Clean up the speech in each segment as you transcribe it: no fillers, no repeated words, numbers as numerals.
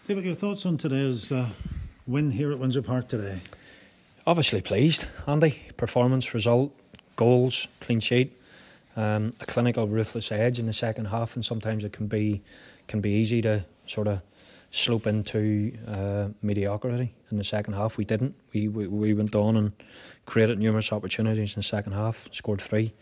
David, your thoughts on today's win here at Windsor Park today? Obviously pleased, Andy. Performance, result, goals, clean sheet, a clinical, ruthless edge in the second half, and sometimes it can be easy to sort of slope into mediocrity in the second half. We didn't. We went on and created numerous opportunities in the second half. Scored 3.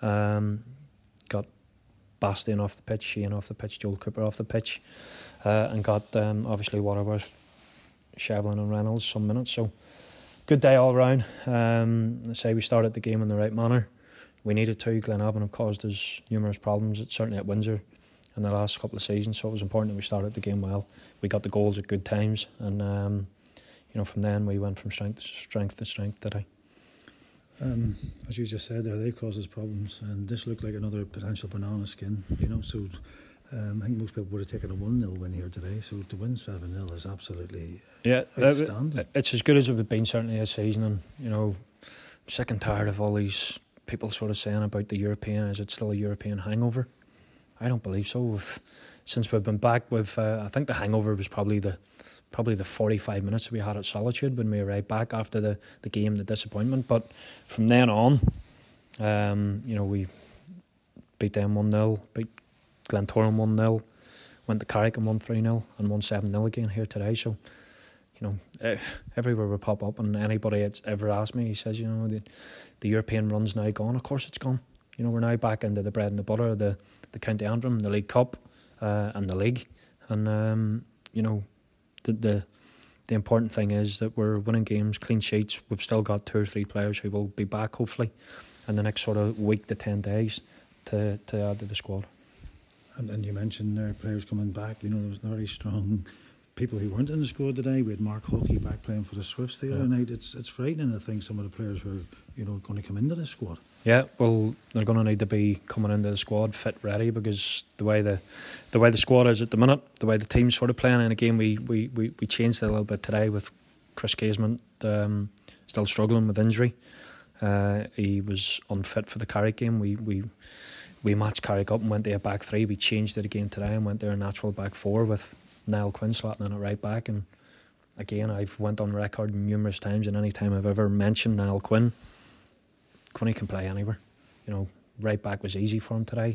Got Bastian off the pitch, Shane off the pitch, Joel Cooper off the pitch, and got obviously Waterworth, Shevlin and Reynolds some minutes. So good day all round. I say we started the game in the right manner. We needed to. Glenavon have caused us numerous problems, certainly at Windsor, in the last couple of seasons. So it was important that we started the game well. We got the goals at good times, and from then we went from strength to strength today. As you just said there, they caused us problems, and this looked like another potential banana skin. So I think most people would have taken a 1-0 win here today. So to win 7-0 is absolutely outstanding. It's as good as it would have been certainly this season, and I'm sick and tired of all these people sort of saying about the European. Is it still a European hangover? I don't believe so. Since we've been back, I think the hangover was probably the 45 minutes that we had at Solitude when we arrived back after the game, the disappointment. But from then on, we beat them 1-0, beat Glentoran 1-0, went to Carrick and won 3-0, and won 7-0 again here today. So, everywhere we pop up, and anybody that's ever asked me, he says, the European run's now gone. Of course it's gone. We're now back into the bread and the butter of the County Antrim, the League Cup, and the league. And the important thing is that we're winning games, clean sheets. We've still got 2 or 3 players who will be back hopefully in the next sort of week to 10 days to add to the squad. And you mentioned there players coming back. There was very strong people who weren't in the squad today. We had Mark Hockey back playing for the Swifts the other night. It's frightening, I think, some of the players who are going to come into the squad. Yeah, well, they're going to need to be coming into the squad fit, ready, because the way the squad is at the minute, the way the team's sort of playing. And again, we changed it a little bit today with Chris Casement still struggling with injury. He was unfit for the Carrick game. We matched Carrick up and went to a back 3. We changed it again today and went to a natural back 4 with Niall Quinn slotting in at right back. And again, I've went on record numerous times, and any time I've ever mentioned Niall Quinn, Quinny can play anywhere. Right back was easy for him today.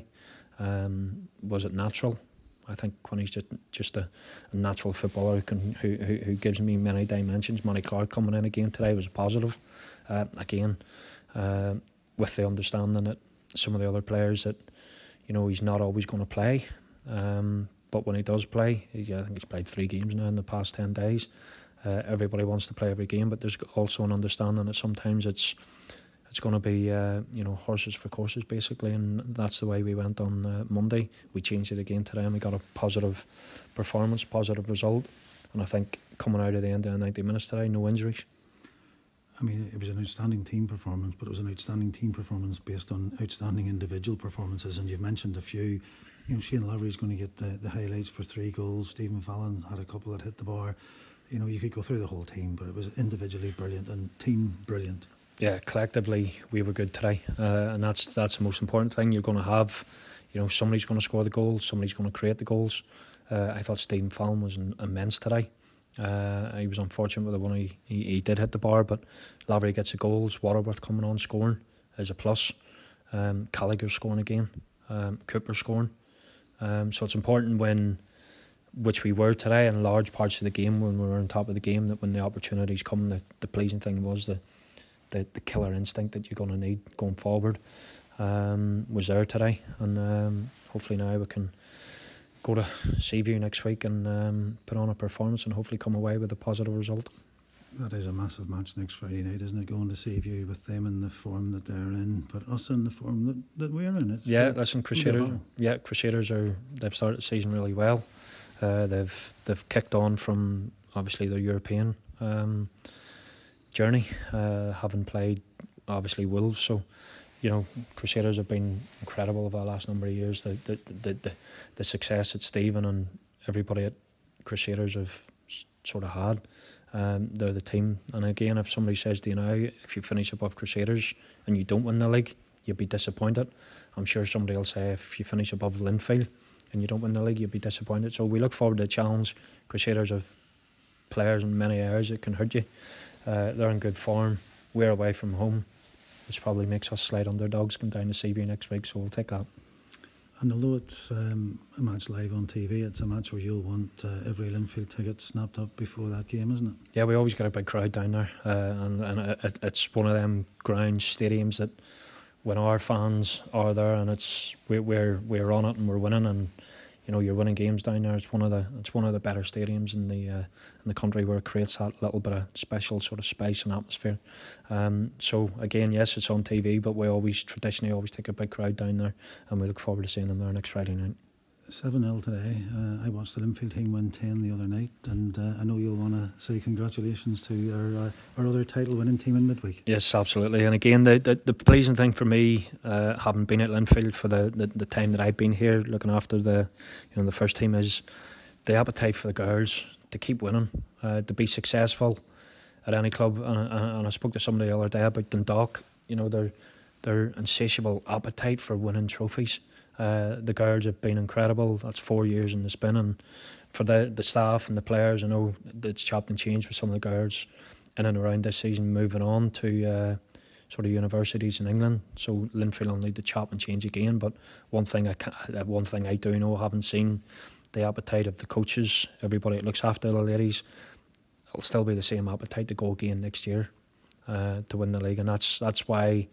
Was it natural? I think Quinny's just a natural footballer who gives me many dimensions. Manny Clark coming in again today was a positive. Again, with the understanding that some of the other players that he's not always going to play, but when he does play, I think he's played 3 games now in the past 10 days. Everybody wants to play every game, but there's also an understanding that sometimes it's going to be horses for courses basically, and that's the way we went on Monday. We changed it again today, and we got a positive performance, positive result, and I think coming out of the end of the 90 minutes today, no injuries. I mean, it was an outstanding team performance, but it was an outstanding team performance based on outstanding individual performances, and you've mentioned a few. Shane Lavery's going to get the highlights for 3 goals. Stephen Fallon had a couple that hit the bar. You could go through the whole team, but it was individually brilliant and team brilliant. Yeah, collectively we were good today, and that's the most important thing. You're going to have, somebody's going to score the goals, somebody's going to create the goals. I thought Stephen Fallon was immense today. He was unfortunate with the one he did hit the bar, but Lavery gets the goals. Waterworth coming on scoring is a plus. Gallagher scoring again. Cooper scoring. So it's important which we were today in large parts of the game when we were on top of the game, that when the opportunities come, the pleasing thing was the killer instinct that you're going to need going forward was there today, and hopefully now we can go to Seaview next week and put on a performance and hopefully come away with a positive result. That is a massive match next Friday night, isn't it? Going to Seaview with them in the form that they're in, but us in the form that we're in. Listen, Crusaders they've started the season really well. They've kicked on from obviously their European journey, having played obviously Wolves. So Crusaders have been incredible over the last number of years. The success that Stephen and everybody at Crusaders have sort of had. They're the team, and again, if somebody says to you now, if you finish above Crusaders and you don't win the league, you'll be disappointed. I'm sure somebody will say if you finish above Linfield and you don't win the league, you'd be disappointed. So we look forward to the challenge. Crusaders have players in many areas that can hurt you. They're in good form. We're away from home, which probably makes us slight underdogs going down to CV next week, so we'll take that. And although it's a match live on TV, it's a match where you'll want every Linfield ticket snapped up before that game, isn't it? Yeah, we always get a big crowd down there, and it's one of them ground stadiums that when our fans are there and we're on it and we're winning, and you know, you're winning games down there. It's one of the better stadiums in the country, where it creates that little bit of special sort of space and atmosphere. So again, yes, it's on TV, but we traditionally always take a big crowd down there, and we look forward to seeing them there next Friday night. 7-0 today. I watched the Linfield team win 10 the other night, and I know you'll want to say congratulations to our other title-winning team in midweek. Yes, absolutely. And again, the pleasing thing for me, having been at Linfield for the time that I've been here, looking after the first team, is the appetite for the girls to keep winning, to be successful at any club. And I spoke to somebody the other day about Dundalk. You know, their insatiable appetite for winning trophies. The girls have been incredible. That's 4 years in the spin, and for the staff and the players, I know it's chopped and changed with some of the girls in and around this season, moving on to sort of universities in England. So Linfield will need to chop and change again. But one thing I do know, having seen the appetite of the coaches, everybody that looks after the ladies, it'll still be the same appetite to go again next year to win the league, and that's why.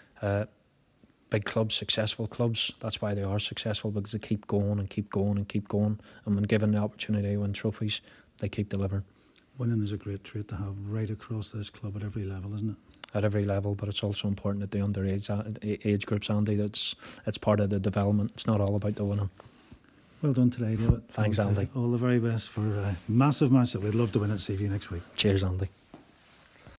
Big clubs, successful clubs, that's why they are successful, because they keep going and keep going and keep going, and when given the opportunity to win trophies, they keep delivering. Winning is a great trait to have right across this club at every level, isn't it? At every level, but it's also important at the underage age groups, Andy. It's part of the development. It's not all about the winning. Well done today, David. Thanks, Andy. All the very best for a massive match that we'd love to win at CV next week. Cheers, Andy.